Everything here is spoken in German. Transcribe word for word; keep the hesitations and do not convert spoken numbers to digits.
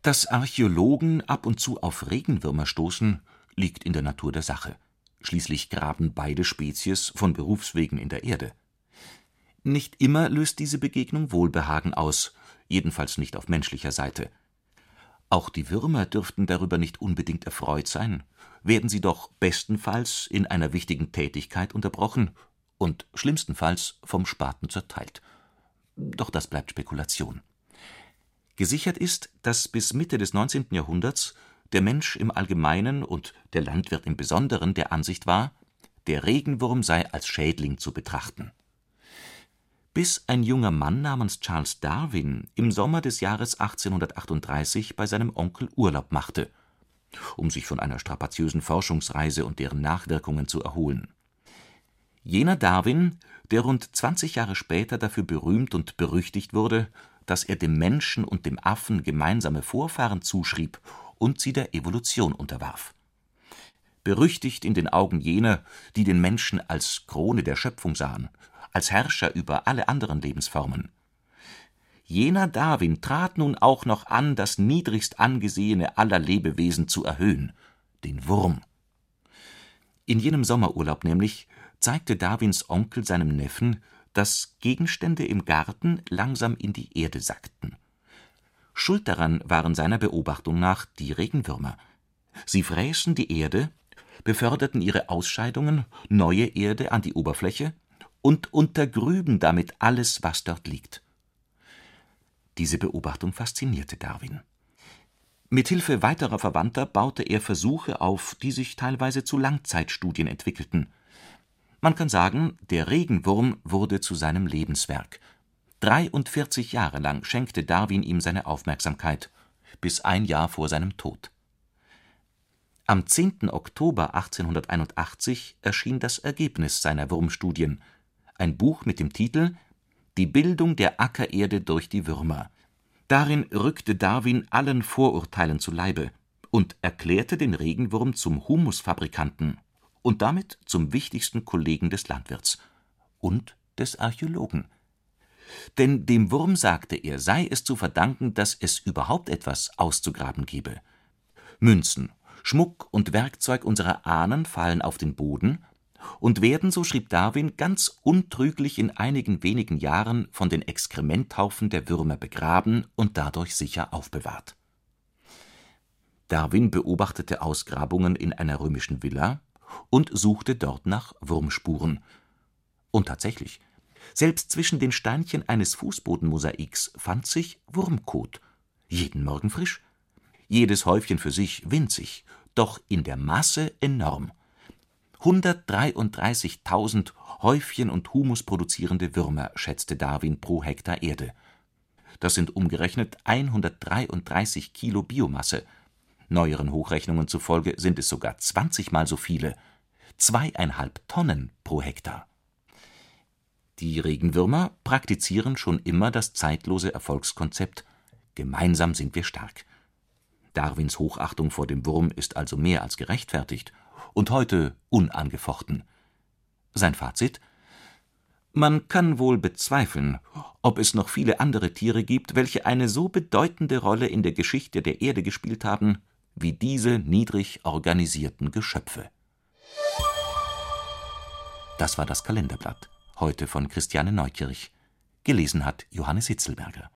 Dass Archäologen ab und zu auf Regenwürmer stoßen, liegt in der Natur der Sache. Schließlich graben beide Spezies von Berufswegen in der Erde. Nicht immer löst diese Begegnung Wohlbehagen aus, jedenfalls nicht auf menschlicher Seite. Auch die Würmer dürften darüber nicht unbedingt erfreut sein, werden sie doch bestenfalls in einer wichtigen Tätigkeit unterbrochen und schlimmstenfalls vom Spaten zerteilt. Doch das bleibt Spekulation. Gesichert ist, dass bis Mitte des neunzehnten Jahrhunderts der Mensch im Allgemeinen und der Landwirt im Besonderen der Ansicht war, der Regenwurm sei als Schädling zu betrachten. Bis ein junger Mann namens Charles Darwin im Sommer des Jahres achtzehnhundertachtunddreißig bei seinem Onkel Urlaub machte, um sich von einer strapaziösen Forschungsreise und deren Nachwirkungen zu erholen. Jener Darwin, der rund zwanzig Jahre später dafür berühmt und berüchtigt wurde, dass er dem Menschen und dem Affen gemeinsame Vorfahren zuschrieb und sie der Evolution unterwarf. Berüchtigt in den Augen jener, die den Menschen als Krone der Schöpfung sahen, als Herrscher über alle anderen Lebensformen. Jener Darwin trat nun auch noch an, das niedrigst angesehene aller Lebewesen zu erhöhen, den Wurm. In jenem Sommerurlaub nämlich zeigte Darwins Onkel seinem Neffen, dass Gegenstände im Garten langsam in die Erde sackten. Schuld daran waren seiner Beobachtung nach die Regenwürmer. Sie fräßen die Erde, beförderten ihre Ausscheidungen, neue Erde an die Oberfläche und untergrüben damit alles, was dort liegt. Diese Beobachtung faszinierte Darwin. Mithilfe weiterer Verwandter baute er Versuche auf, die sich teilweise zu Langzeitstudien entwickelten. Man kann sagen, der Regenwurm wurde zu seinem Lebenswerk. dreiundvierzig Jahre lang schenkte Darwin ihm seine Aufmerksamkeit, bis ein Jahr vor seinem Tod. Am zehnten Oktober achtzehnhunderteinundachtzig erschien das Ergebnis seiner Wurmstudien, ein Buch mit dem Titel »Die Bildung der Ackererde durch die Würmer«. Darin rückte Darwin allen Vorurteilen zu Leibe und erklärte den Regenwurm zum Humusfabrikanten und damit zum wichtigsten Kollegen des Landwirts und des Archäologen. Denn dem Wurm, sagte er, sei es zu verdanken, dass es überhaupt etwas auszugraben gebe. Münzen, Schmuck und Werkzeug unserer Ahnen fallen auf den Boden und werden, so schrieb Darwin, ganz untrüglich in einigen wenigen Jahren von den Exkrementhaufen der Würmer begraben und dadurch sicher aufbewahrt. Darwin beobachtete Ausgrabungen in einer römischen Villa und suchte dort nach Wurmspuren. Und tatsächlich, selbst zwischen den Steinchen eines Fußbodenmosaiks fand sich Wurmkot, jeden Morgen frisch, jedes Häufchen für sich winzig, doch in der Masse enorm. hundertdreiunddreißigtausend Häufchen und Humus produzierende Würmer schätzte Darwin pro Hektar Erde. Das sind umgerechnet hundertdreiunddreißig Kilo Biomasse. Neueren Hochrechnungen zufolge sind es sogar zwanzigmal so viele, zweieinhalb Tonnen pro Hektar. Die Regenwürmer praktizieren schon immer das zeitlose Erfolgskonzept »Gemeinsam sind wir stark«. Darwins Hochachtung vor dem Wurm ist also mehr als gerechtfertigt und heute unangefochten. Sein Fazit: Man kann wohl bezweifeln, ob es noch viele andere Tiere gibt, welche eine so bedeutende Rolle in der Geschichte der Erde gespielt haben, wie diese niedrig organisierten Geschöpfe. Das war das Kalenderblatt, heute von Christiane Neukirch. Gelesen hat Johannes Hitzelberger.